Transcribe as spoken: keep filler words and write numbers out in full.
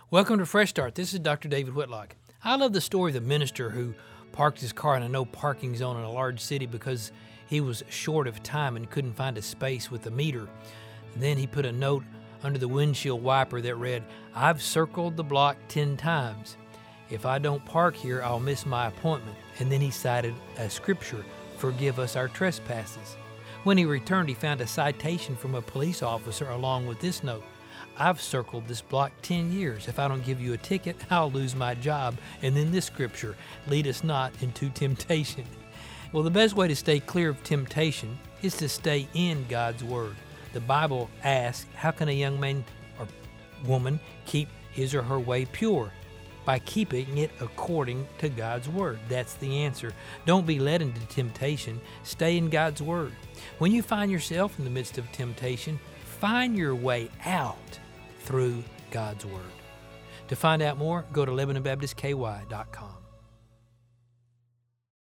Welcome to Fresh Start. This is Doctor David Whitlock. I love the story of the minister who parked his car in a no parking zone in a large city because he was short of time and couldn't find a space with a meter. And then he put a note under the windshield wiper that read, "I've circled the block ten times. If I don't park here, I'll miss my appointment." And then he cited a scripture, "Forgive us our trespasses." When he returned, he found a citation from a police officer along with this note, "I've circled this block ten years. If I don't give you a ticket, I'll lose my job." And then this scripture, "Lead us not into temptation." Well, the best way to stay clear of temptation is to stay in God's Word. The Bible asks, how can a young man or woman keep his or her way pure? By keeping it according to God's Word. That's the answer. Don't be led into temptation. Stay in God's Word. When you find yourself in the midst of temptation, find your way out through God's Word. To find out more, go to Lebanon Baptist K Y dot com.